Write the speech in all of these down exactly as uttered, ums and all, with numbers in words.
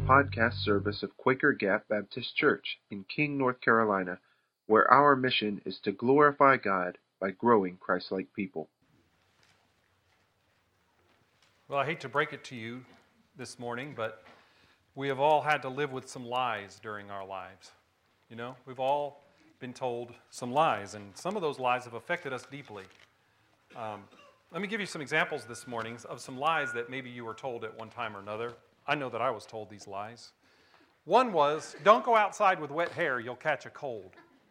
podcast service of Quaker Gap Baptist Church in King, North Carolina, where our mission is to glorify God by growing Christ-like people. Well, I hate to break it to you this morning, but we have all had to live with some lies during our lives. You know, we've all been told some lies, and some of those lies have affected us deeply. Um, let me give you some examples this morning of some lies that maybe you were told at one time or another. I know that I was told these lies. One was, don't go outside with wet hair, you'll catch a cold.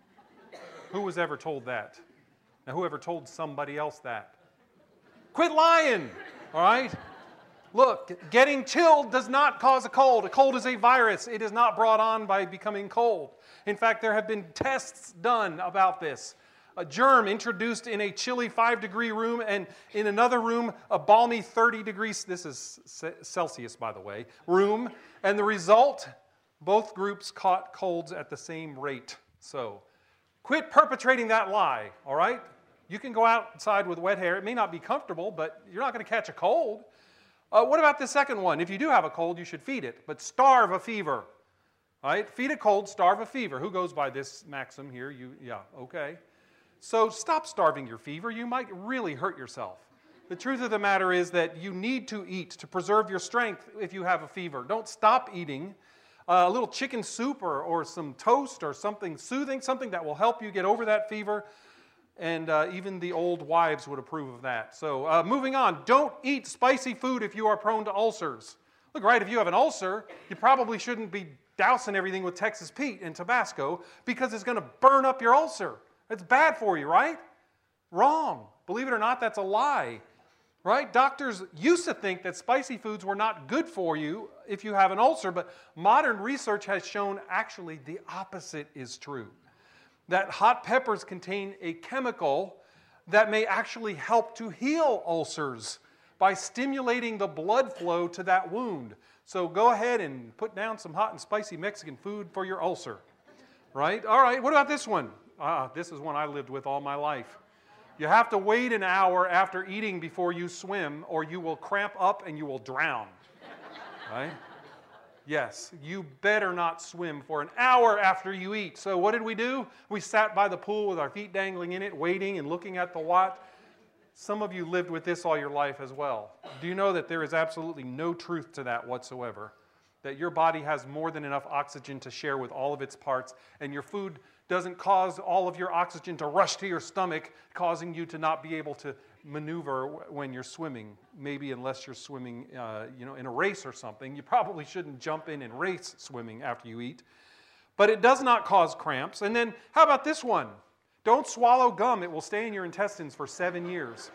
Who was ever told that? Now, who ever told somebody else that? Quit lying, all right? Look, getting chilled does not cause a cold. A cold is a virus. It is not brought on by becoming cold. In fact, there have been tests done about this. A germ introduced in a chilly five-degree room and in another room, a balmy thirty degrees, this is Celsius, by the way, room. And the result, both groups caught colds at the same rate. So quit perpetrating that lie, all right? You can go outside with wet hair. It may not be comfortable, but you're not going to catch a cold. Uh, what about the second one? If you do have a cold, you should feed it, but starve a fever. All right? Feed a cold, starve a fever. Who goes by this maxim here? You, yeah, okay. So stop starving your fever. You might really hurt yourself. The truth of the matter is that you need to eat to preserve your strength if you have a fever. Don't stop eating. Uh, a little chicken soup or, or some toast or something soothing, something that will help you get over that fever. And uh, even the old wives would approve of that. So uh, moving on, don't eat spicy food if you are prone to ulcers. Look, right, if you have an ulcer, you probably shouldn't be dousing everything with Texas Pete and Tabasco because it's going to burn up your ulcer. It's bad for you, right? Wrong. Believe it or not, that's a lie. Right? Doctors used to think that spicy foods were not good for you if you have an ulcer, but modern research has shown actually the opposite is true. That hot peppers contain a chemical that may actually help to heal ulcers by stimulating the blood flow to that wound. So go ahead and put down some hot and spicy Mexican food for your ulcer. Right? All right, what about this one? Ah, this is one I lived with all my life. You have to wait an hour after eating before you swim, or you will cramp up and you will drown. Right? Yes, you better not swim for an hour after you eat. So what did we do? We sat by the pool with our feet dangling in it, waiting and looking at the watch. Some of you lived with this all your life as well. Do you know that there is absolutely no truth to that whatsoever? That your body has more than enough oxygen to share with all of its parts, and your food doesn't cause all of your oxygen to rush to your stomach, causing you to not be able to maneuver when you're swimming. Maybe unless you're swimming uh, you know, in a race or something. You probably shouldn't jump in and race swimming after you eat. But it does not cause cramps. And then how about this one? Don't swallow gum. It will stay in your intestines for seven years.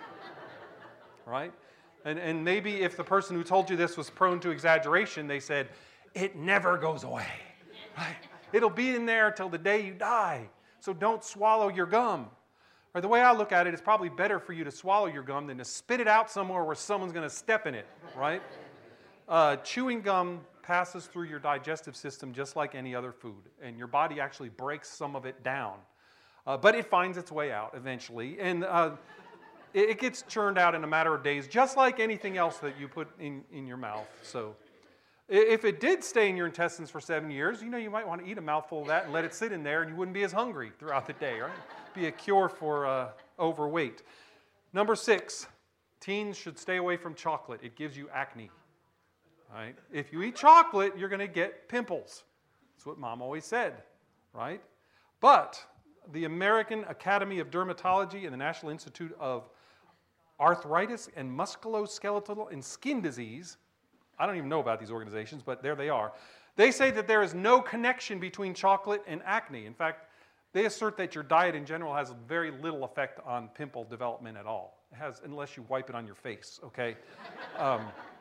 Right? And, and maybe if the person who told you this was prone to exaggeration, they said, it never goes away. Right? It'll be in there till the day you die. So don't swallow your gum. Or the way I look at it, it's probably better for you to swallow your gum than to spit it out somewhere where someone's going to step in it, right? Uh, chewing gum passes through your digestive system just like any other food, and your body actually breaks some of it down. Uh, but it finds its way out eventually, and uh, it, it gets churned out in a matter of days, just like anything else that you put in, in your mouth. So if it did stay in your intestines for seven years, you know, you might want to eat a mouthful of that and let it sit in there, and you wouldn't be as hungry throughout the day, right? Be a cure for uh, overweight. Number six, teens should stay away from chocolate. It gives you acne. Right? If you eat chocolate, you're going to get pimples. That's what Mom always said, right? But the American Academy of Dermatology and the National Institute of Arthritis and Musculoskeletal and Skin Disease, I don't even know about these organizations, but there they are. They say that there is no connection between chocolate and acne. In fact, they assert that your diet in general has very little effect on pimple development at all. It has, unless you wipe it on your face, okay? Um,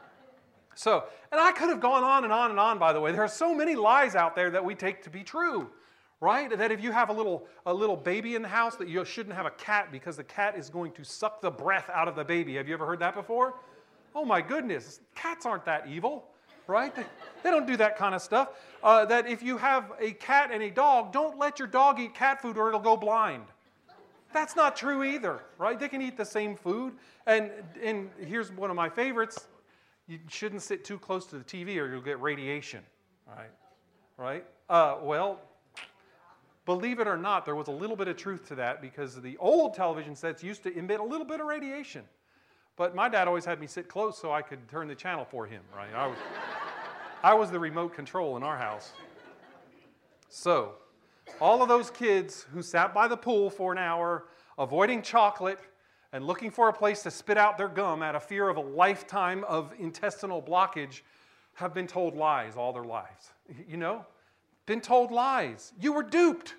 so, and I could have gone on and on and on, by the way. There are so many lies out there that we take to be true, right? That if you have a little, a little baby in the house, that you shouldn't have a cat because the cat is going to suck the breath out of the baby. Have you ever heard that before? Oh my goodness, cats aren't that evil. Right? They, they don't do that kind of stuff. Uh, that if you have a cat and a dog, don't let your dog eat cat food or it'll go blind. That's not true either, right? They can eat the same food. And, and here's one of my favorites. You shouldn't sit too close to the T V or you'll get radiation. Right? Right? Uh, well, believe it or not, there was a little bit of truth to that because the old television sets used to emit a little bit of radiation. But my dad always had me sit close so I could turn the channel for him, right? I was, I was the remote control in our house. So, all of those kids who sat by the pool for an hour, avoiding chocolate and looking for a place to spit out their gum out of fear of a lifetime of intestinal blockage, have been told lies all their lives. You know? Been told lies. You were duped.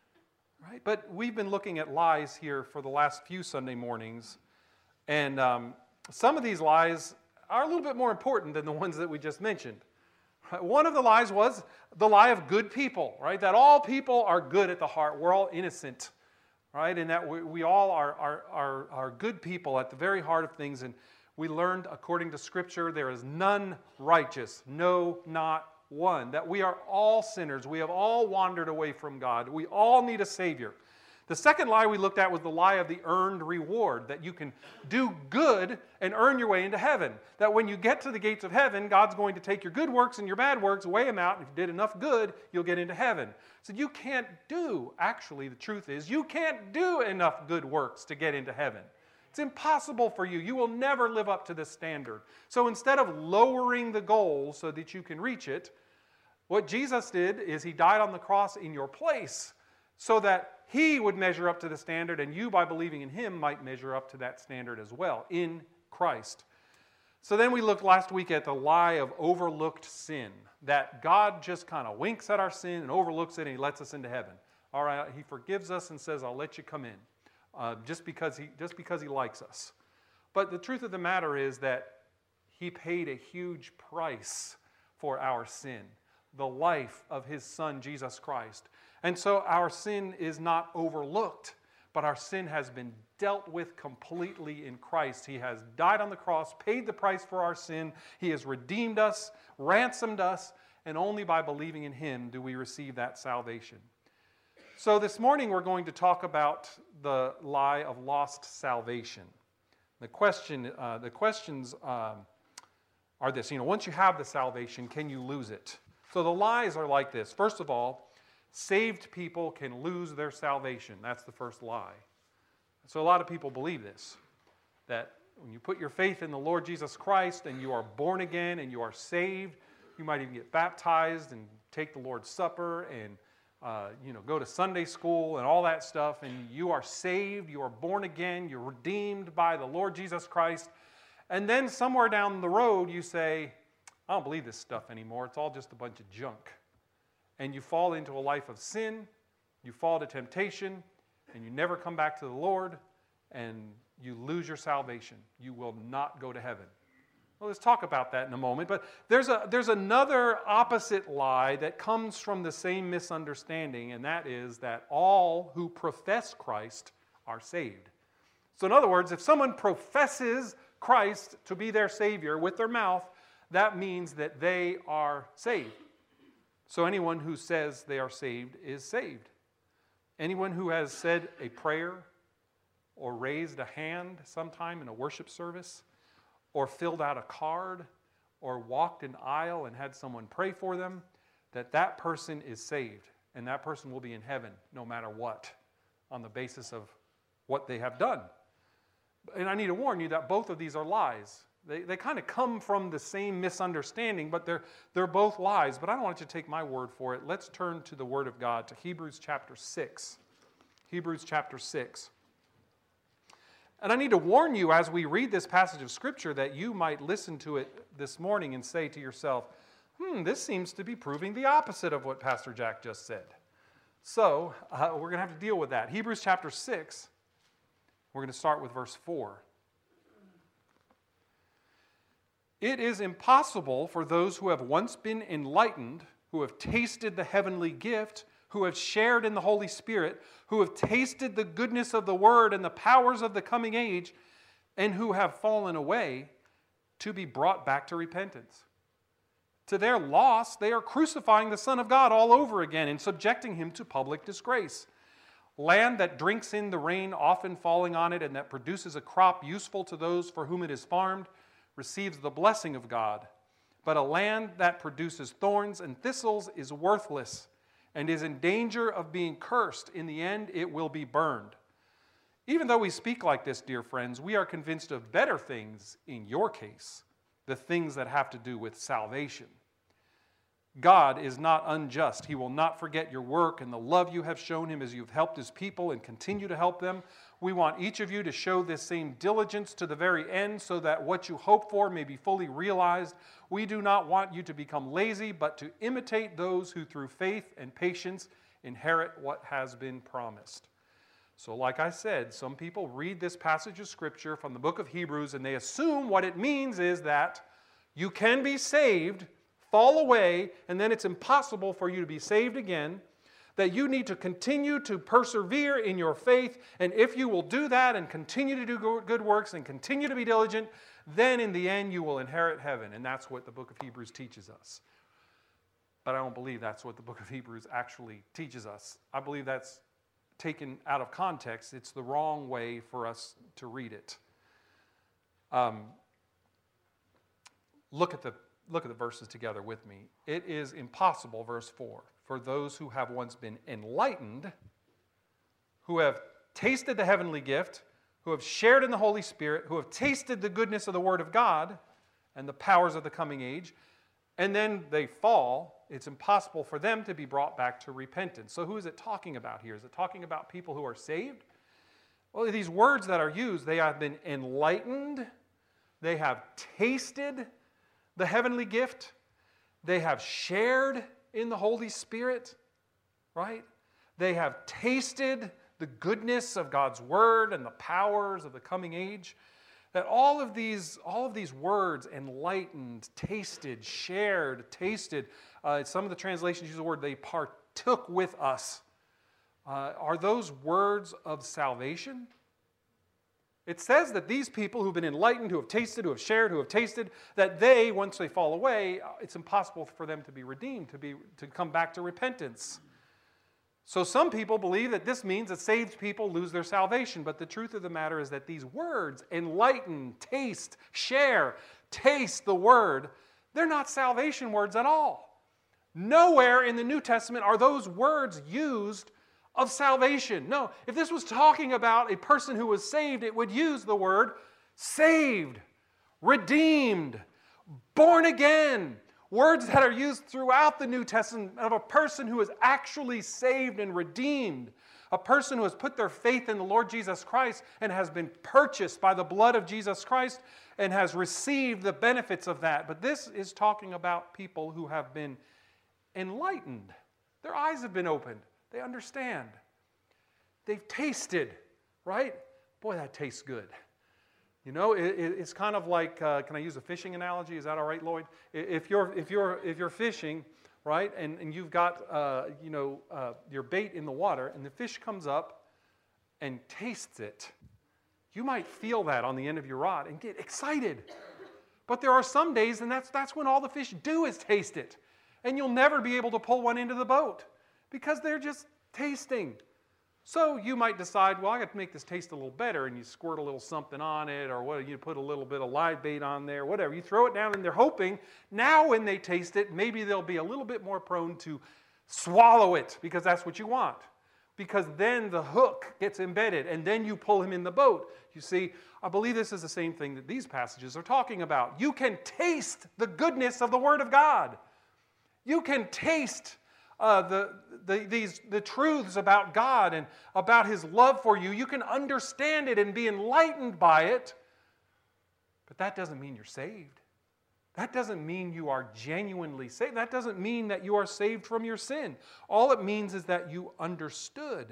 Right? But we've been looking at lies here for the last few Sunday mornings. And um, some of these lies are a little bit more important than the ones that we just mentioned. Right? One of the lies was the lie of good people, right? That all people are good at the heart. We're all innocent, right? And that we, we all are, are, are, are good people at the very heart of things. And we learned, according to Scripture, there is none righteous, no, not one. That we are all sinners. We have all wandered away from God. We all need a Savior. The second lie we looked at was the lie of the earned reward, that you can do good and earn your way into heaven. That when you get to the gates of heaven, God's going to take your good works and your bad works, weigh them out, and if you did enough good, you'll get into heaven. So you can't do, actually the truth is, you can't do enough good works to get into heaven. It's impossible for you. You will never live up to this standard. So instead of lowering the goal so that you can reach it, what Jesus did is he died on the cross in your place so that he would measure up to the standard, and you, by believing in him, might measure up to that standard as well, in Christ. So then we looked last week at the lie of overlooked sin, that God just kind of winks at our sin and overlooks it, and he lets us into heaven. All right, he forgives us and says, I'll let you come in, uh, just because he, just because he likes us. But the truth of the matter is that he paid a huge price for our sin, the life of his Son, Jesus Christ. And so our sin is not overlooked, but our sin has been dealt with completely in Christ. He has died on the cross, paid the price for our sin. He has redeemed us, ransomed us, and only by believing in him do we receive that salvation. So this morning we're going to talk about the lie of lost salvation. The question, uh, the questions um, are this: you know, once you have the salvation, can you lose it? So the lies are like this. First of all, saved people can lose their salvation. That's the first lie. So a lot of people believe this, that when you put your faith in the Lord Jesus Christ and you are born again and you are saved, you might even get baptized and take the Lord's Supper and uh, you know, go to Sunday school and all that stuff, and you are saved, you are born again, you're redeemed by the Lord Jesus Christ. And then somewhere down the road you say, I don't believe this stuff anymore. It's all just a bunch of junk. And you fall into a life of sin, you fall to temptation, and you never come back to the Lord, and you lose your salvation. You will not go to heaven. Well, let's talk about that in a moment. But there's, a, there's another opposite lie that comes from the same misunderstanding, and that is that all who profess Christ are saved. So in other words, if someone professes Christ to be their Savior with their mouth, that means that they are saved. So anyone who says they are saved is saved. Anyone who has said a prayer or raised a hand sometime in a worship service or filled out a card or walked an aisle and had someone pray for them, that that person is saved, and that person will be in heaven no matter what, on the basis of what they have done. And I need to warn you that both of these are lies. They, they kind of come from the same misunderstanding, but they're, they're both lies. But I don't want you to take my word for it. Let's turn to the Word of God, to Hebrews chapter six. Hebrews chapter six. And I need to warn you as we read this passage of Scripture that you might listen to it this morning and say to yourself, hmm, this seems to be proving the opposite of what Pastor Jack just said. So uh, we're going to have to deal with that. Hebrews chapter six, we're going to start with verse four. It is impossible for those who have once been enlightened, who have tasted the heavenly gift, who have shared in the Holy Spirit, who have tasted the goodness of the Word and the powers of the coming age, and who have fallen away, to be brought back to repentance. To their loss, they are crucifying the Son of God all over again and subjecting him to public disgrace. Land that drinks in the rain often falling on it and that produces a crop useful to those for whom it is farmed receives the blessing of God. But a land that produces thorns and thistles is worthless and is in danger of being cursed. In the end, it will be burned. Even though we speak like this, dear friends, we are convinced of better things in your case, the things that have to do with salvation. God is not unjust. He will not forget your work and the love you have shown him as you've helped his people and continue to help them. We want each of you to show this same diligence to the very end so that what you hope for may be fully realized. We do not want you to become lazy, but to imitate those who through faith and patience inherit what has been promised. So like I said, some people read this passage of Scripture from the book of Hebrews and they assume what it means is that you can be saved, fall away, and then it's impossible for you to be saved again, that you need to continue to persevere in your faith, and if you will do that and continue to do good works and continue to be diligent, then in the end you will inherit heaven. And that's what the book of Hebrews teaches us. But I don't believe that's what the book of Hebrews actually teaches us. I believe that's taken out of context. It's the wrong way for us to read it. Um, look at the Look at the verses together with me. It is impossible, verse four, for those who have once been enlightened, who have tasted the heavenly gift, who have shared in the Holy Spirit, who have tasted the goodness of the Word of God and the powers of the coming age, and then they fall, it's impossible for them to be brought back to repentance. So who is it talking about here? Is it talking about people who are saved? Well, these words that are used, they have been enlightened, they have tasted the heavenly gift, they have shared in the Holy Spirit, right? They have tasted the goodness of God's Word and the powers of the coming age. That all of these, all of these words, enlightened, tasted, shared, tasted, uh, some of the translations use the word they partook with us. Uh, are those words of salvation? It says that these people who've been enlightened, who have tasted, who have shared, who have tasted, that they, once they fall away, it's impossible for them to be redeemed, to be to come back to repentance. So some people believe that this means that saved people lose their salvation, but the truth of the matter is that these words, enlighten, taste, share, taste the word, they're not salvation words at all. Nowhere in the New Testament are those words used of salvation. No, if this was talking about a person who was saved, it would use the word saved, redeemed, born again. Words that are used throughout the New Testament of a person who is actually saved and redeemed. A person who has put their faith in the Lord Jesus Christ and has been purchased by the blood of Jesus Christ and has received the benefits of that. But this is talking about people who have been enlightened. Their eyes have been opened. They understand. They've tasted, right? Boy, that tastes good. You know, it, it's kind of like, uh, can I use a fishing analogy? Is that all right, Lloyd? If you're, if you're, if you're fishing, right, and, and you've got, uh, you know, uh, your bait in the water, and the fish comes up and tastes it, you might feel that on the end of your rod and get excited. But there are some days, and that's, that's when all the fish do is taste it. And you'll never be able to pull one into the boat, because they're just tasting. So you might decide, well, I got to make this taste a little better, and you squirt a little something on it, or what, you put a little bit of live bait on there, whatever. You throw it down, and they're hoping now when they taste it, maybe they'll be a little bit more prone to swallow it, because that's what you want. Because then the hook gets embedded, and then you pull him in the boat. You see, I believe this is the same thing that these passages are talking about. You can taste the goodness of the Word of God. You can taste Uh, the, the, these, the truths about God and about His love for you. You can understand it and be enlightened by it, but that doesn't mean you're saved. That doesn't mean you are genuinely saved. That doesn't mean that you are saved from your sin. All it means is that you understood.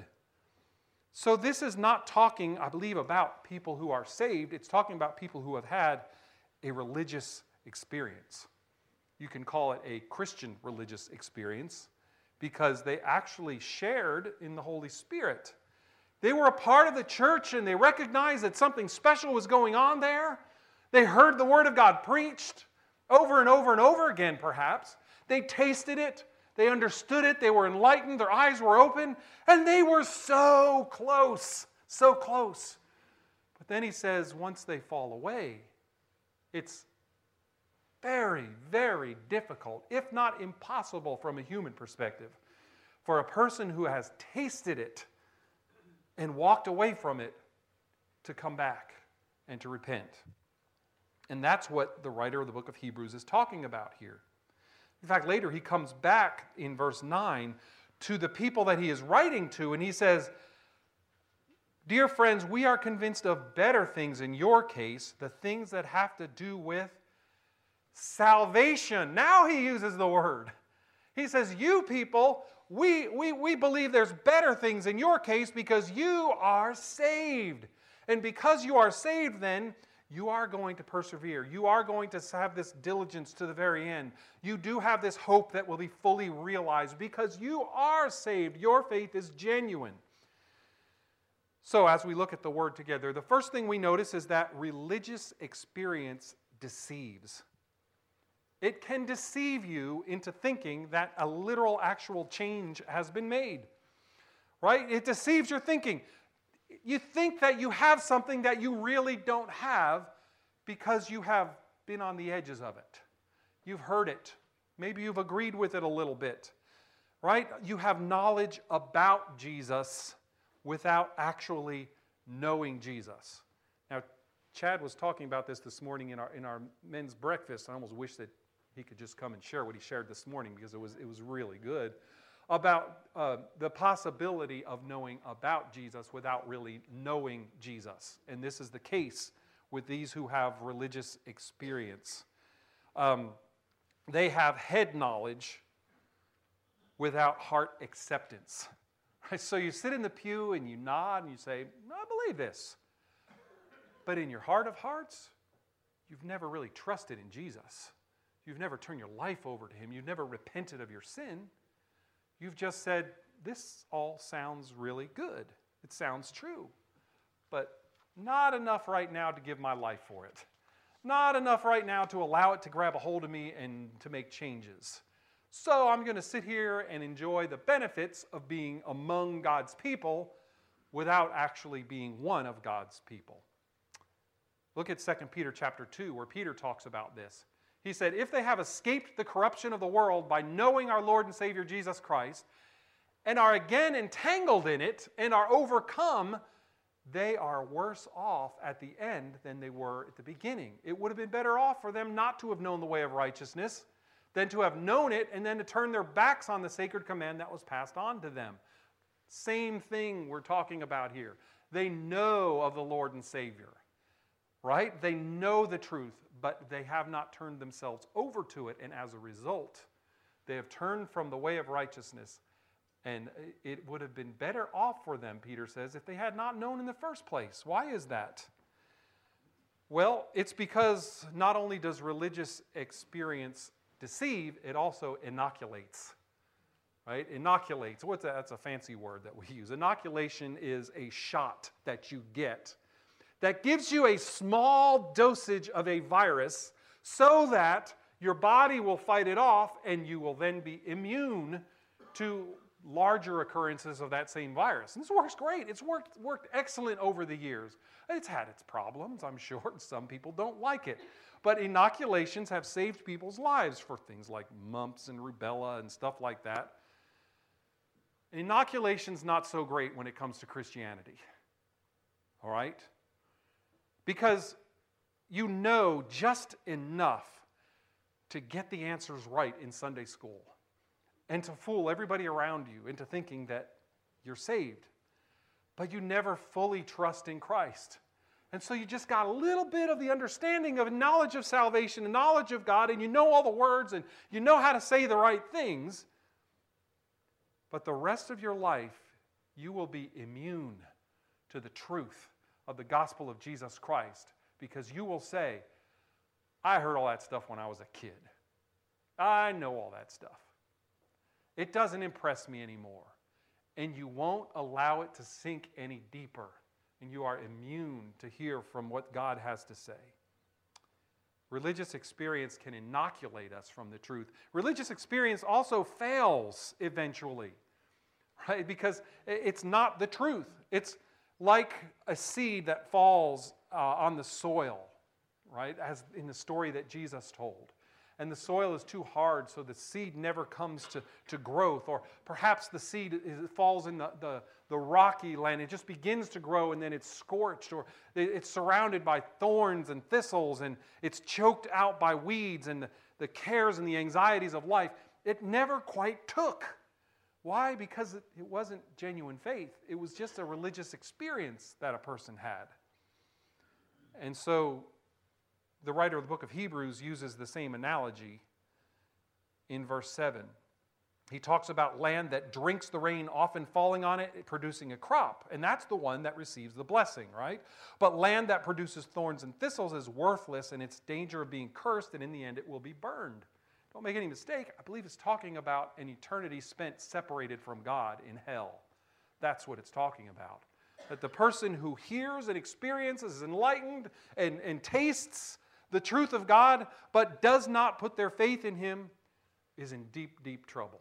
So this is not talking, I believe, about people who are saved. It's talking about people who have had a religious experience. You can call it a Christian religious experience, because they actually shared in the Holy Spirit. They were a part of the church, and they recognized that something special was going on there. They heard the Word of God preached over and over and over again, perhaps. They tasted it. They understood it. They were enlightened. Their eyes were open. And they were so close, so close. But then he says, once they fall away, it's very, very difficult, if not impossible from a human perspective, for a person who has tasted it and walked away from it to come back and to repent. And that's what the writer of the book of Hebrews is talking about here. In fact, later he comes back in verse nine to the people that he is writing to, and he says, "Dear friends, we are convinced of better things in your case, the things that have to do with salvation." Now he uses the word. He says, you people, we, we, we believe there's better things in your case because you are saved. And because you are saved, then, you are going to persevere. You are going to have this diligence to the very end. You do have this hope that will be fully realized because you are saved. Your faith is genuine. So as we look at the word together, the first thing we notice is that religious experience deceives. It can deceive you into thinking that a literal, actual change has been made. Right? It deceives your thinking. You think that you have something that you really don't have because you have been on the edges of it. You've heard it. Maybe you've agreed with it a little bit. Right? You have knowledge about Jesus without actually knowing Jesus. Now, Chad was talking about this this morning in our, in our men's breakfast. I almost wish that he could just come and share what he shared this morning because it was, it was really good. About uh, the possibility of knowing about Jesus without really knowing Jesus. And this is the case with these who have religious experience. Um, they have head knowledge without heart acceptance. Right? So you sit in the pew and you nod and you say, I believe this. But in your heart of hearts, you've never really trusted in Jesus. You've never turned your life over to Him. You've never repented of your sin. You've just said, this all sounds really good. It sounds true. But not enough right now to give my life for it. Not enough right now to allow it to grab a hold of me and to make changes. So I'm going to sit here and enjoy the benefits of being among God's people without actually being one of God's people. Look at Second Peter chapter two, where Peter talks about this. He said, if they have escaped the corruption of the world by knowing our Lord and Savior Jesus Christ, and are again entangled in it, and are overcome, they are worse off at the end than they were at the beginning. It would have been better off for them not to have known the way of righteousness than to have known it and then to turn their backs on the sacred command that was passed on to them. Same thing we're talking about here. They know of the Lord and Savior, right? They know the truth, but they have not turned themselves over to it, and as a result, they have turned from the way of righteousness, and it would have been better off for them, Peter says, if they had not known in the first place. Why is that? Well, it's because not only does religious experience deceive, it also inoculates. Right? Inoculates. What's that? That's a fancy word that we use. Inoculation is a shot that you get that gives you a small dosage of a virus so that your body will fight it off and you will then be immune to larger occurrences of that same virus. And this works great. It's worked, worked excellent over the years. It's had its problems, I'm sure. Some people don't like it. But inoculations have saved people's lives for things like mumps and rubella and stuff like that. Inoculation's not so great when it comes to Christianity. All right? Because you know just enough to get the answers right in Sunday school and to fool everybody around you into thinking that you're saved. But you never fully trust in Christ. And so you just got a little bit of the understanding of knowledge of salvation and knowledge of God, and you know all the words and you know how to say the right things. But the rest of your life, you will be immune to the truth of the gospel of Jesus Christ, because you will say, I heard all that stuff when I was a kid. I know all that stuff. It doesn't impress me anymore. And you won't allow it to sink any deeper. And you are immune to hear from what God has to say. Religious experience can inoculate us from the truth. Religious experience also fails eventually, right? Because it's not the truth. It's like a seed that falls uh, on the soil, right? As in the story that Jesus told. and the soil is too hard, so the seed never comes to, to growth. Or perhaps the seed is, falls in the, the, the rocky land. It just begins to grow, and then it's scorched, or it's surrounded by thorns and thistles, and it's choked out by weeds and the, the cares and the anxieties of life. It never quite took. Why? Because it, it wasn't genuine faith. It was just a religious experience that a person had. And so the writer of the book of Hebrews uses the same analogy in verse seven. He talks about land that drinks the rain, often falling on it, producing a crop. And that's the one that receives the blessing, right? But land that produces thorns and thistles is worthless, and it's danger of being cursed, and in the end it will be burned. Don't make any mistake, I believe it's talking about an eternity spent separated from God in hell. That's what it's talking about. That the person who hears and experiences, is enlightened and, and tastes the truth of God, but does not put their faith in Him, is in deep, deep trouble.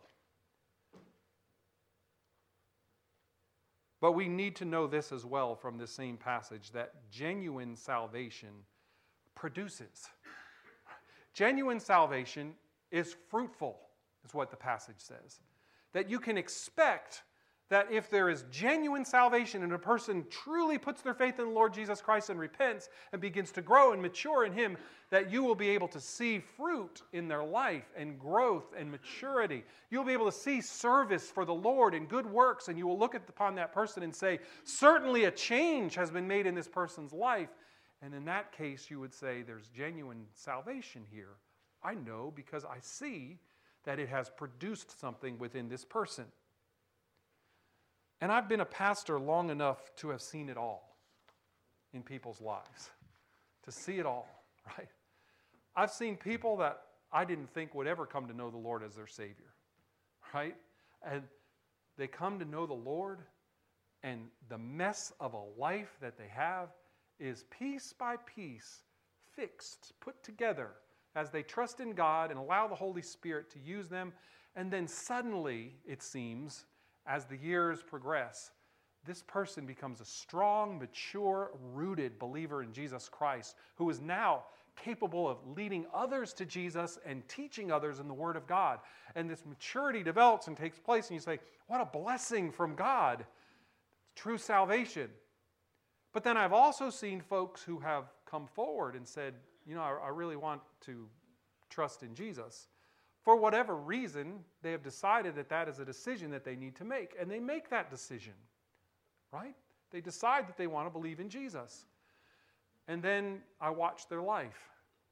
But we need to know this as well from this same passage, that genuine salvation produces. Genuine salvation is fruitful, is what the passage says. That you can expect that if there is genuine salvation and a person truly puts their faith in the Lord Jesus Christ and repents and begins to grow and mature in Him, that you will be able to see fruit in their life and growth and maturity. You'll be able to see service for the Lord and good works, and you will look upon that person and say, certainly a change has been made in this person's life. And in that case, you would say, there's genuine salvation here. I know because I see that it has produced something within this person. And I've been a pastor long enough to have seen it all in people's lives. To see it all, right? I've seen people that I didn't think would ever come to know the Lord as their Savior, right? And they come to know the Lord, and the mess of a life that they have is piece by piece fixed, put together as they trust in God and allow the Holy Spirit to use them. And then suddenly, it seems, as the years progress, this person becomes a strong, mature, rooted believer in Jesus Christ, who is now capable of leading others to Jesus and teaching others in the Word of God. And this maturity develops and takes place, and you say, what a blessing from God. True salvation. But then I've also seen folks who have come forward and said, you know, I, I really want to trust in Jesus. For whatever reason, they have decided that that is a decision that they need to make. And they make that decision, right? They decide that they want to believe in Jesus. And then I watch their life.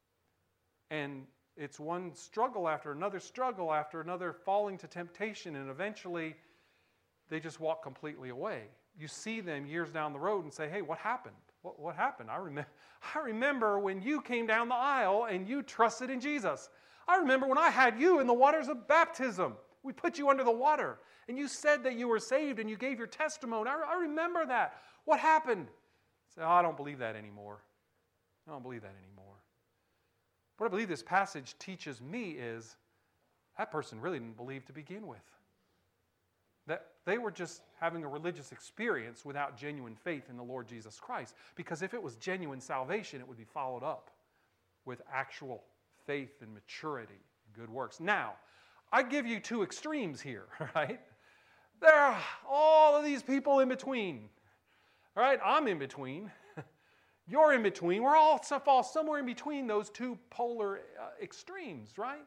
And it's one struggle after another struggle after another, falling to temptation, and eventually they just walk completely away. You see them years down the road and say, hey, what happened? What, what happened? I, rem- I remember when you came down the aisle and you trusted in Jesus. I remember when I had you in the waters of baptism. We put you under the water, and you said that you were saved, and you gave your testimony. I, I remember that. What happened? I said, oh, I don't believe that anymore. I don't believe that anymore. What I believe this passage teaches me is that person really didn't believe to begin with. That they were just having a religious experience without genuine faith in the Lord Jesus Christ. Because if it was genuine salvation, it would be followed up with actual faith and maturity and good works. Now, I give you two extremes here, right? There are all of these people in between, right? I'm in between. You're in between. We're all fall somewhere in between those two polar uh, extremes, right?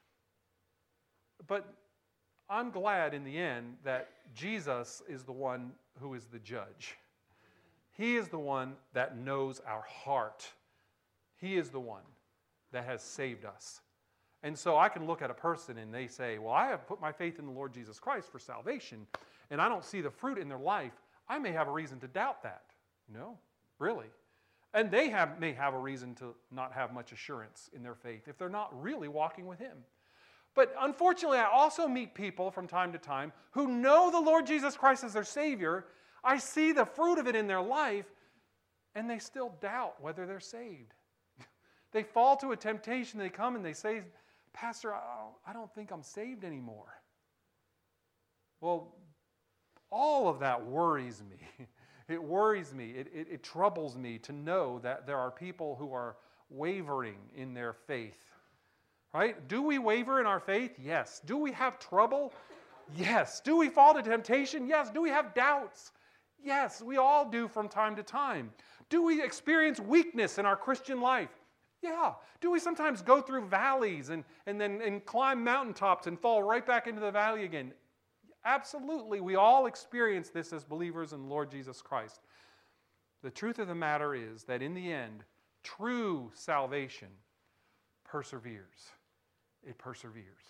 But I'm glad in the end that Jesus is the one who is the judge. He is the one that knows our heart. He is the one that has saved us. And so I can look at a person and they say, well, I have put my faith in the Lord Jesus Christ for salvation, and I don't see the fruit in their life. I may have a reason to doubt that. No, really. And they have, may have a reason to not have much assurance in their faith if they're not really walking with Him. But unfortunately, I also meet people from time to time who know the Lord Jesus Christ as their Savior. I see the fruit of it in their life, and they still doubt whether they're saved. They fall to a temptation. They come and they say, Pastor, I don't, I don't think I'm saved anymore. Well, all of that worries me. It worries me. It, it, it troubles me to know that there are people who are wavering in their faith. right? Do we waver in our faith? Yes. Do we have trouble? Yes. Do we fall to temptation? Yes. Do we have doubts? Yes, we all do from time to time. Do we experience weakness in our Christian life? Yeah. Do we sometimes go through valleys and, and then and climb mountaintops and fall right back into the valley again? Absolutely. We all experience this as believers in the Lord Jesus Christ. The truth of the matter is that in the end, true salvation perseveres. It perseveres.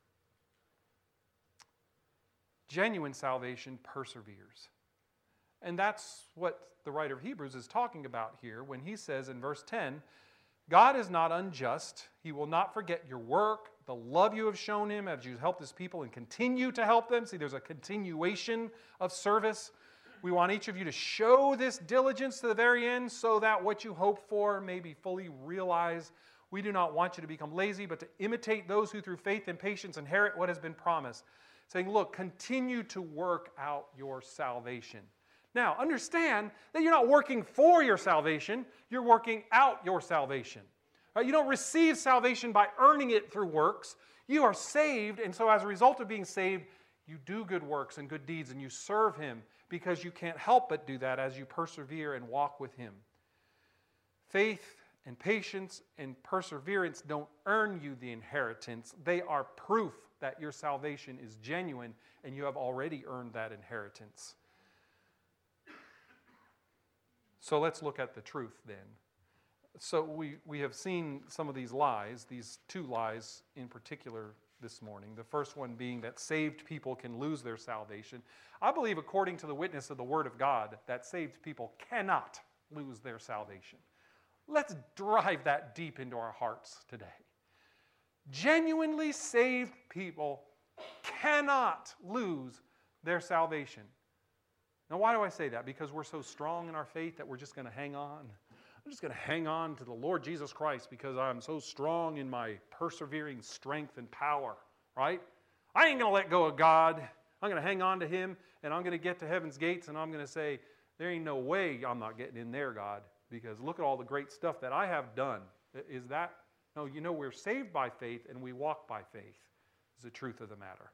Genuine salvation perseveres. And that's what the writer of Hebrews is talking about here when he says in verse ten, God is not unjust. He will not forget your work, the love you have shown him as you helped his people and continue to help them. See, there's a continuation of service. We want each of you to show this diligence to the very end so that what you hope for may be fully realized. We do not want you to become lazy, but to imitate those who through faith and patience inherit what has been promised. Saying, look, continue to work out your salvation. Now, understand that you're not working for your salvation. You're working out your salvation. Right? You don't receive salvation by earning it through works. You are saved, and so as a result of being saved, you do good works and good deeds, and you serve him because you can't help but do that as you persevere and walk with him. Faith and patience and perseverance don't earn you the inheritance. They are proof that your salvation is genuine, and you have already earned that inheritance. So let's look at the truth then. So we, we have seen some of these lies, these two lies in particular this morning. The first one being that saved people can lose their salvation. I believe, according to the witness of the Word of God, that saved people cannot lose their salvation. Let's drive that deep into our hearts today. Genuinely saved people cannot lose their salvation. Now, why do I say that? Because we're so strong in our faith that we're just going to hang on. I'm just going to hang on to the Lord Jesus Christ because I'm so strong in my persevering strength and power, right? I ain't going to let go of God. I'm going to hang on to him, and I'm going to get to heaven's gates, and I'm going to say, there ain't no way I'm not getting in there, God, because look at all the great stuff that I have done. Is that? No, you know, we're saved by faith, and we walk by faith, is the truth of the matter.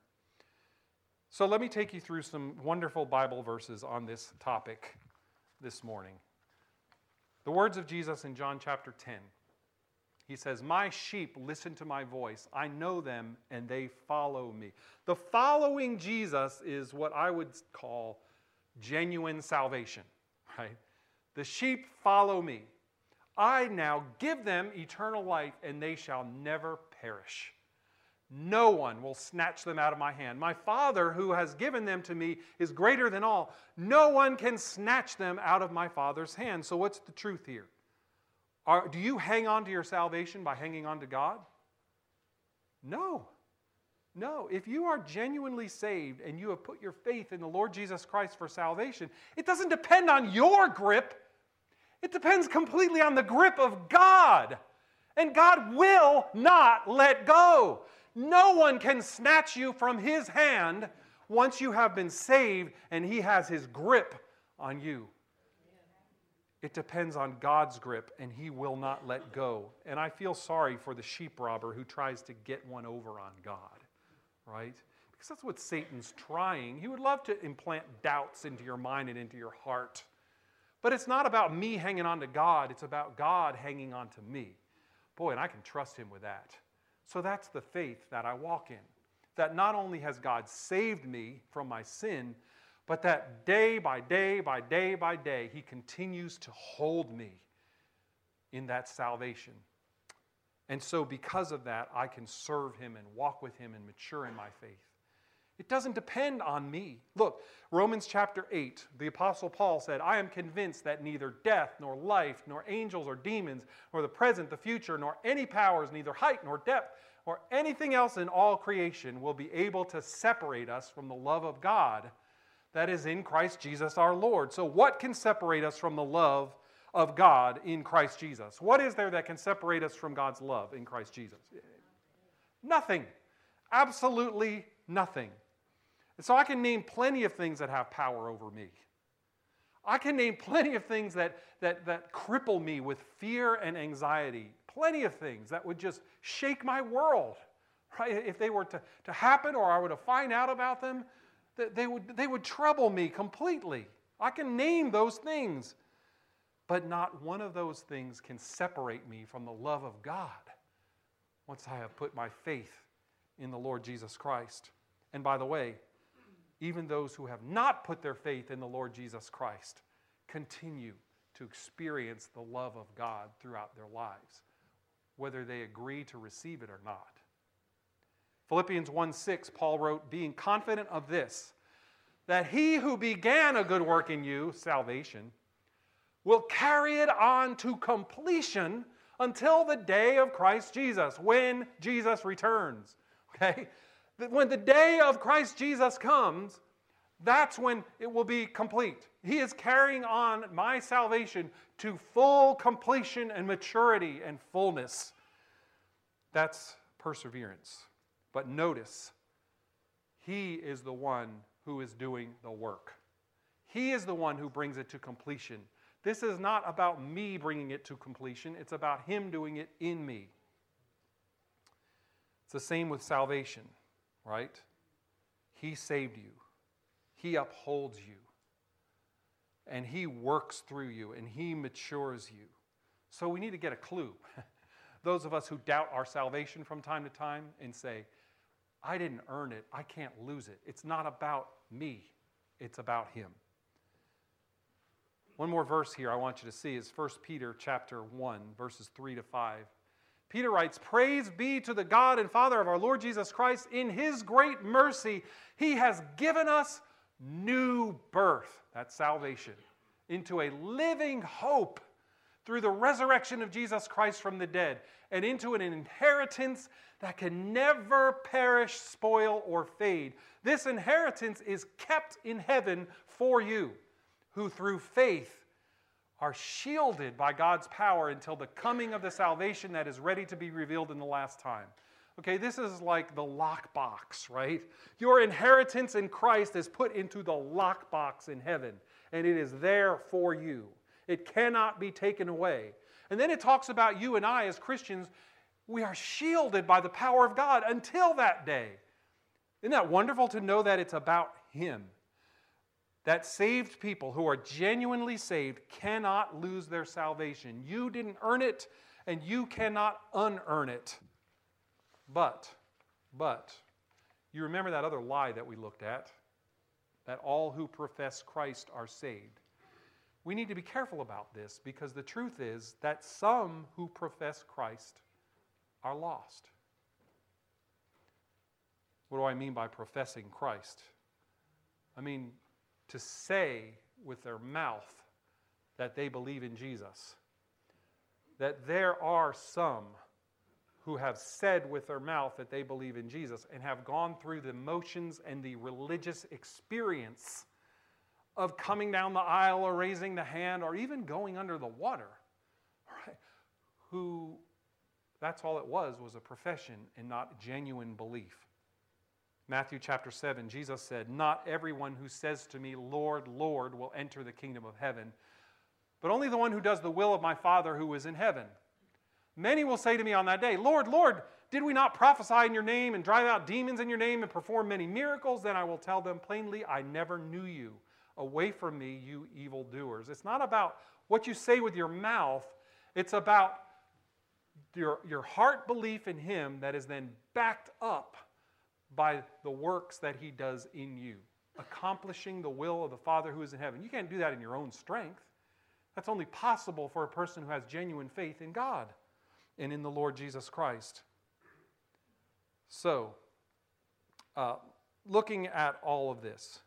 So let me take you through some wonderful Bible verses on this topic this morning. The words of Jesus in John chapter ten. He says, my sheep listen to my voice. I know them and they follow me. The following Jesus is what I would call genuine salvation, right? The sheep follow me. I now give them eternal life and they shall never perish. No one will snatch them out of my hand. My Father who has given them to me is greater than all. No one can snatch them out of my Father's hand. So what's the truth here? Are, do you hang on to your salvation by hanging on to God? No. No. If you are genuinely saved and you have put your faith in the Lord Jesus Christ for salvation, it doesn't depend on your grip. It depends completely on the grip of God. And God will not let go. No one can snatch you from his hand once you have been saved and he has his grip on you. It depends on God's grip, and he will not let go. And I feel sorry for the sheep robber who tries to get one over on God, right? Because that's what Satan's trying. He would love to implant doubts into your mind and into your heart. But it's not about me hanging on to God. It's about God hanging on to me. Boy, and I can trust him with that. So that's the faith that I walk in. That not only has God saved me from my sin, but that day by day by day by day, he continues to hold me in that salvation. And so because of that, I can serve him and walk with him and mature in my faith. It doesn't depend on me. Look, Romans chapter eight, the Apostle Paul said, I am convinced that neither death, nor life, nor angels or demons, nor the present, the future, nor any powers, neither height nor depth, or anything else in all creation will be able to separate us from the love of God that is in Christ Jesus our Lord. So what can separate us from the love of God in Christ Jesus? What is there that can separate us from God's love in Christ Jesus? Nothing. Absolutely nothing. And so I can name plenty of things that have power over me. I can name plenty of things that, that, that cripple me with fear and anxiety. plenty of things that would just shake my world, right? If they were to, to happen or I were to find out about them, they would, they would trouble me completely. I can name those things, but not one of those things can separate me from the love of God once I have put my faith in the Lord Jesus Christ. And by the way, even those who have not put their faith in the Lord Jesus Christ continue to experience the love of God throughout their lives, whether they agree to receive it or not. Philippians one six, Paul wrote, being confident of this, that he who began a good work in you, salvation, will carry it on to completion until the day of Christ Jesus, when Jesus returns. Okay? When the day of Christ Jesus comes, that's when it will be complete. He is carrying on my salvation to full completion and maturity and fullness. That's perseverance. But notice, He is the one who is doing the work. He is the one who brings it to completion. This is not about me bringing it to completion. It's about Him doing it in me. It's the same with salvation, right? He saved you. He upholds you. And He works through you, and He matures you. So we need to get a clue. Those of us who doubt our salvation from time to time and say, I didn't earn it, I can't lose it. It's not about me, it's about Him. One more verse here I want you to see is First Peter chapter one, verses three to five. Peter writes, praise be to the God and Father of our Lord Jesus Christ. In His great mercy, He has given us new birth, that's salvation, into a living hope through the resurrection of Jesus Christ from the dead, and into an inheritance that can never perish, spoil, or fade. This inheritance is kept in heaven for you, who through faith are shielded by God's power until the coming of the salvation that is ready to be revealed in the last time. Okay, this is like the lockbox, right? Your inheritance in Christ is put into the lockbox in heaven, and it is there for you. It cannot be taken away. And then it talks about you and I as Christians, we are shielded by the power of God until that day. Isn't that wonderful to know that it's about Him? That saved people who are genuinely saved cannot lose their salvation. You didn't earn it, and you cannot unearn it. But, but, you remember that other lie that we looked at? That all who profess Christ are saved. We need to be careful about this, because the truth is that some who profess Christ are lost. What do I mean by professing Christ? I mean to say with their mouth that they believe in Jesus. That there are some who have said with their mouth that they believe in Jesus and have gone through the motions and the religious experience of coming down the aisle or raising the hand or even going under the water, right? Who, that's all it was, was a profession and not genuine belief. Matthew chapter seven, Jesus said, not everyone who says to me, Lord, Lord, will enter the kingdom of heaven, but only the one who does the will of my Father who is in heaven. Many will say to me on that day, Lord, Lord, did we not prophesy in your name and drive out demons in your name and perform many miracles? Then I will tell them plainly, I never knew you. Away from me, you evildoers. It's not about what you say with your mouth. It's about your, your heart belief in Him that is then backed up by the works that He does in you, accomplishing the will of the Father who is in heaven. You can't do that in your own strength. That's only possible for a person who has genuine faith in God and in the Lord Jesus Christ. So, uh, looking at all of this,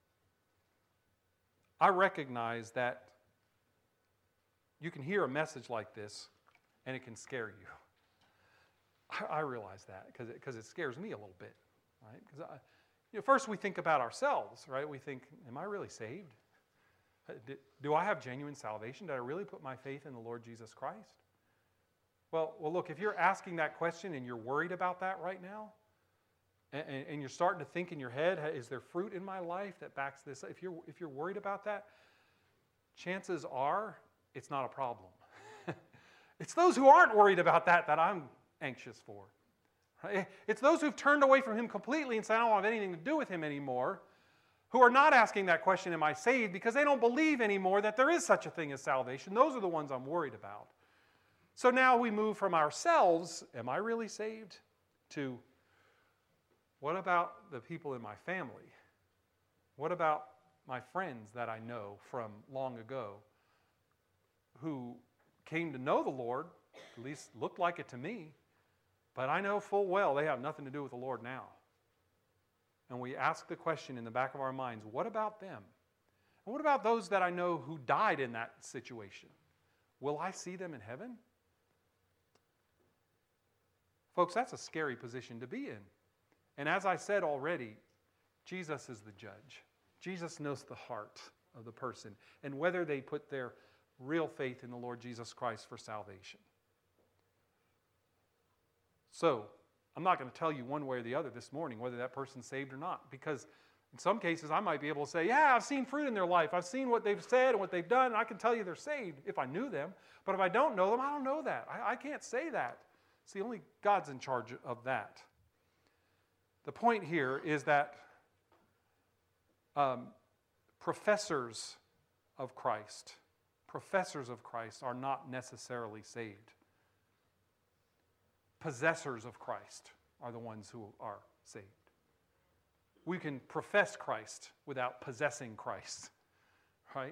I recognize that you can hear a message like this and it can scare you. I, I realize that because it, because it scares me a little bit, right? Because you know, first we think about ourselves, right? We think, am I really saved? Do I have genuine salvation? Did I really put my faith in the Lord Jesus Christ? Well, well, look, if you're asking that question and you're worried about that right now, and, and you're starting to think in your head, is there fruit in my life that backs this? If you're, if you're worried about that, chances are it's not a problem. It's those who aren't worried about that that I'm anxious for. Right? It's those who've turned away from him completely and said, I don't want anything to do with him anymore, who are not asking that question, am I saved? Because they don't believe anymore that there is such a thing as salvation. Those are the ones I'm worried about. So now we move from ourselves, am I really saved? To, what about the people in my family? What about my friends that I know from long ago who came to know the Lord, at least looked like it to me, but I know full well they have nothing to do with the Lord now. And we ask the question in the back of our minds, what about them? And what about those that I know who died in that situation? Will I see them in heaven? Folks, that's a scary position to be in. And as I said already, Jesus is the judge. Jesus knows the heart of the person and whether they put their real faith in the Lord Jesus Christ for salvation. So, I'm not going to tell you one way or the other this morning whether that person's saved or not, because in some cases I might be able to say, yeah, I've seen fruit in their life. I've seen what they've said and what they've done, and I can tell you they're saved if I knew them. But if I don't know them, I don't know that. I, I can't say that. See, only God's in charge of that. The point here is that um, professors of Christ, professors of Christ are not necessarily saved. Possessors of Christ are the ones who are saved. We can profess Christ without possessing Christ, right?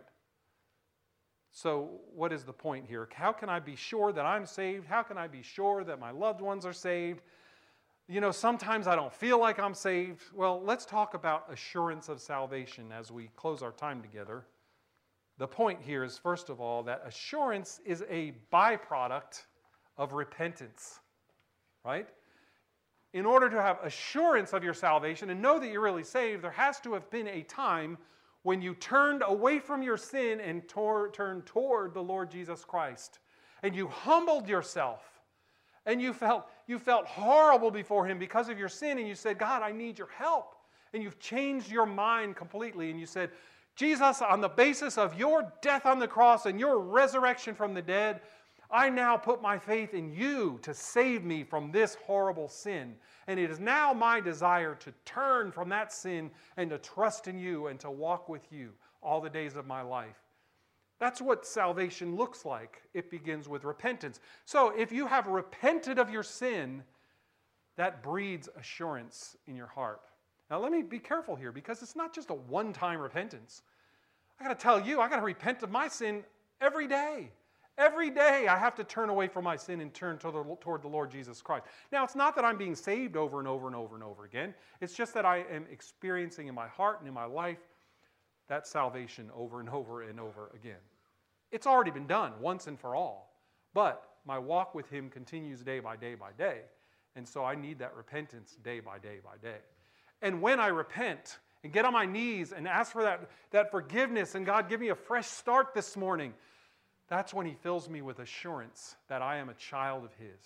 So what is the point here? How can I be sure that I'm saved? How can I be sure that my loved ones are saved? You know, sometimes I don't feel like I'm saved. Well, let's talk about assurance of salvation as we close our time together. The point here is, first of all, that assurance is a byproduct of repentance, right? In order to have assurance of your salvation and know that you're really saved, there has to have been a time when you turned away from your sin and tor- turned toward the Lord Jesus Christ. And you humbled yourself. And you felt, you felt horrible before Him because of your sin. And you said, God, I need your help. And you've changed your mind completely. And you said, Jesus, on the basis of your death on the cross and your resurrection from the dead, I now put my faith in you to save me from this horrible sin. And it is now my desire to turn from that sin and to trust in you and to walk with you all the days of my life. That's what salvation looks like. It begins with repentance. So if you have repented of your sin, that breeds assurance in your heart. Now let me be careful here, because it's not just a one-time repentance. I got to tell you, I got to repent of my sin every day. Every day I have to turn away from my sin and turn to the, toward the Lord Jesus Christ. Now, it's not that I'm being saved over and over and over and over again. It's just that I am experiencing in my heart and in my life that salvation over and over and over again. It's already been done once and for all. But my walk with Him continues day by day by day. And so I need that repentance day by day by day. And when I repent and get on my knees and ask for that, that forgiveness, and God, give me a fresh start this morning, that's when He fills me with assurance that I am a child of His.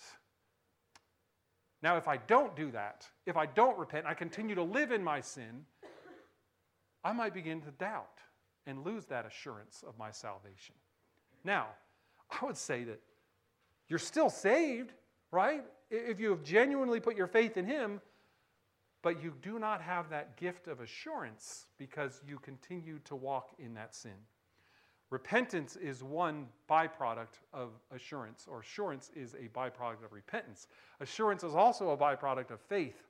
Now, if I don't do that, if I don't repent, I continue to live in my sin, I might begin to doubt and lose that assurance of my salvation. Now, I would say that you're still saved, right? If you have genuinely put your faith in Him, but you do not have that gift of assurance because you continue to walk in that sin. Repentance is one byproduct of assurance, or assurance is a byproduct of repentance. Assurance is also a byproduct of faith.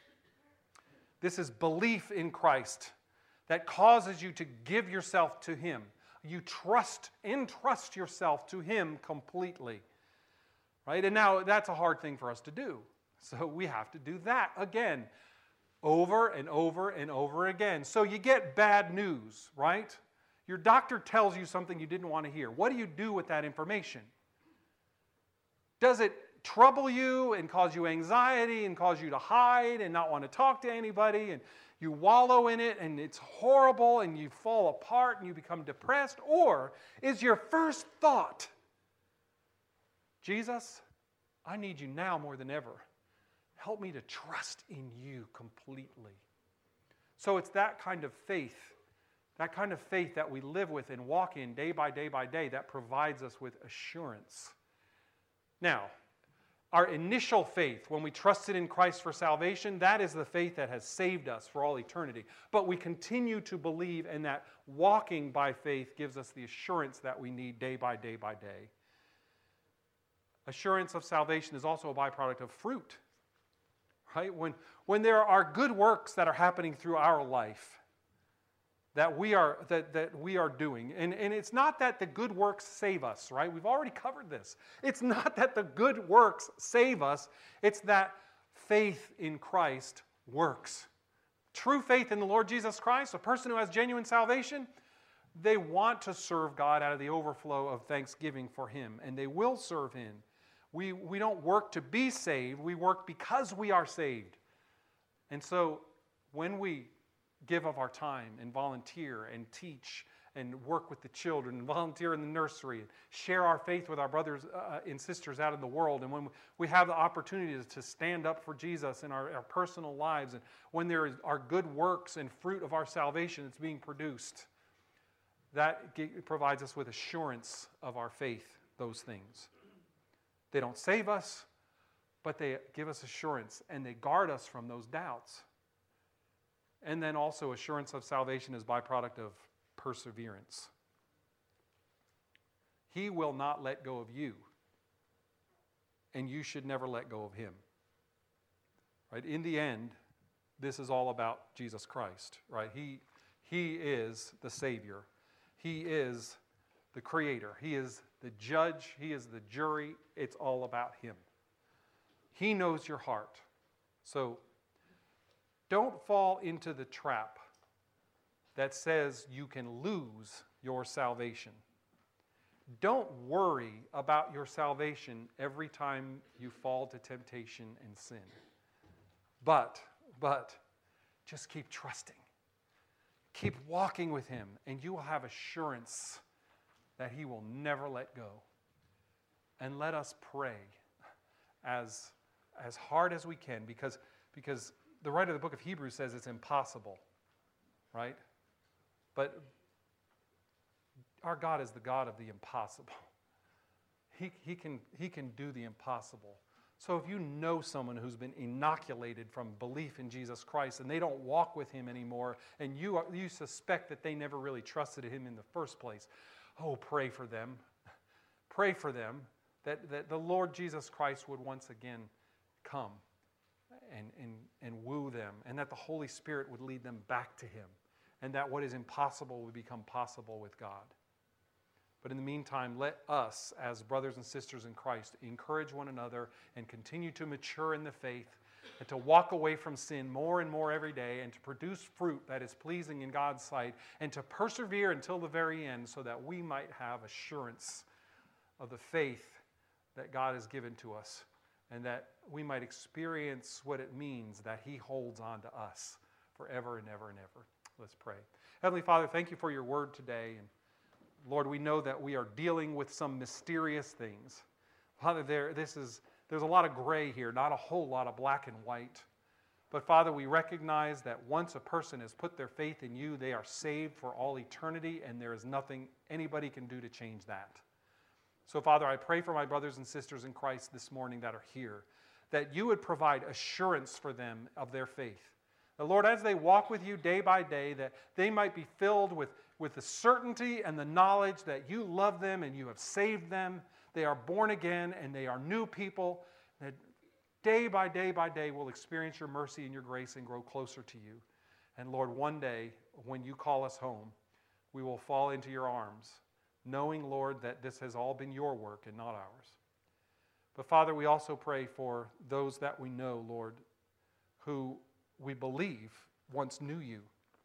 This is belief in Christ that causes you to give yourself to Him. You trust, entrust yourself to Him completely. Right? And now that's a hard thing for us to do. So we have to do that again, over and over and over again. So you get bad news, right? Your doctor tells you something you didn't want to hear. What do you do with that information? Does it trouble you and cause you anxiety and cause you to hide and not want to talk to anybody, and you wallow in it and it's horrible and you fall apart and you become depressed? Or is your first thought, Jesus, I need you now more than ever. Help me to trust in you completely. So it's that kind of faith, that kind of faith that we live with and walk in day by day by day, that provides us with assurance Now, our initial faith, when we trusted in Christ for salvation, that is the faith that has saved us for all eternity. But we continue to believe, and that walking by faith gives us the assurance that we need day by day by day. Assurance of salvation is also a byproduct of fruit. Right? When, when there are good works that are happening through our life, that we are that, that we are doing. And, and it's not that the good works save us, right? We've already covered this. It's not that the good works save us. It's that faith in Christ works. True faith in the Lord Jesus Christ, a person who has genuine salvation, they want to serve God out of the overflow of thanksgiving for Him, and they will serve Him. We, we don't work to be saved. We work because we are saved. And so when we give of our time and volunteer and teach and work with the children and volunteer in the nursery and share our faith with our brothers uh, and sisters out in the world, and when we have the opportunity to stand up for Jesus in our, our personal lives, and when there are good works and fruit of our salvation that's being produced, that provides us with assurance of our faith, those things. They don't save us, but they give us assurance, and they guard us from those doubts. And then also assurance of salvation is byproduct of perseverance. He will not let go of you, and you should never let go of Him. Right? In the end, this is all about Jesus Christ. Right? He, he is the Savior. He is the Creator. He is the judge. He is the jury. It's all about Him. He knows your heart. So don't fall into the trap that says you can lose your salvation. Don't worry about your salvation every time you fall to temptation and sin. But, but, just keep trusting. Keep walking with Him, and you will have assurance that He will never let go. And let us pray as, as hard as we can, because, because the writer of the book of Hebrews says it's impossible, right? But our God is the God of the impossible. He, he, can, he can do the impossible. So if you know someone who's been inoculated from belief in Jesus Christ and they don't walk with Him anymore, and you, are, you suspect that they never really trusted Him in the first place, oh, pray for them. Pray for them that, that the Lord Jesus Christ would once again come and, and, and woo them, and that the Holy Spirit would lead them back to Him, and that what is impossible would become possible with God. But in the meantime, let us, as brothers and sisters in Christ, encourage one another and continue to mature in the faith, and to walk away from sin more and more every day, and to produce fruit that is pleasing in God's sight, and to persevere until the very end, so that we might have assurance of the faith that God has given to us, and that we might experience what it means that He holds on to us forever and ever and ever. Let's pray. Heavenly Father, thank You for Your word today. And Lord, we know that we are dealing with some mysterious things. Father, there, this is, there's a lot of gray here, not a whole lot of black and white. But Father, we recognize that once a person has put their faith in You, they are saved for all eternity, and there is nothing anybody can do to change that. So Father, I pray for my brothers and sisters in Christ this morning that are here, that You would provide assurance for them of their faith. The Lord, as they walk with You day by day, that they might be filled with, with the certainty and the knowledge that You love them and You have saved them. They are born again and they are new people. That day by day by day will experience Your mercy and Your grace and grow closer to You. And Lord, one day when You call us home, we will fall into Your arms, knowing, Lord, that this has all been Your work and not ours. But Father, we also pray for those that we know, Lord, who we believe once knew You.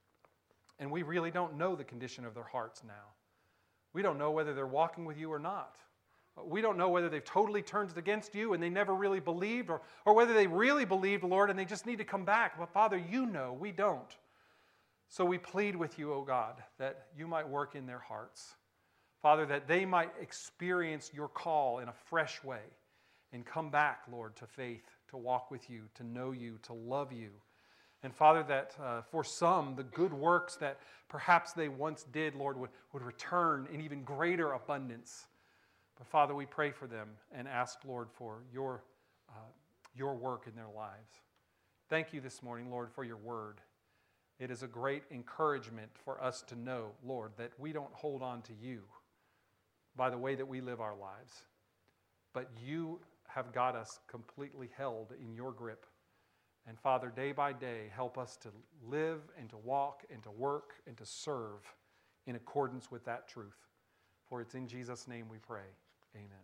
And we really don't know the condition of their hearts now. We don't know whether they're walking with You or not. We don't know whether they've totally turned against You and they never really believed, or, or whether they really believed, Lord, and they just need to come back. But Father, You know, we don't. So we plead with You, O God, that You might work in their hearts. Father, that they might experience Your call in a fresh way and come back, Lord, to faith, to walk with You, to know You, to love You. And Father, that uh, for some, the good works that perhaps they once did, Lord, would, would return in even greater abundance. But Father, we pray for them and ask, Lord, for your, uh, your work in their lives. Thank you this morning, Lord, for your word. It is a great encouragement for us to know, Lord, that we don't hold on to you by the way that we live our lives, but you have got us completely held in your grip. And Father, day by day, help us to live and to walk and to work and to serve in accordance with that truth. For it's in Jesus' name we pray. Amen.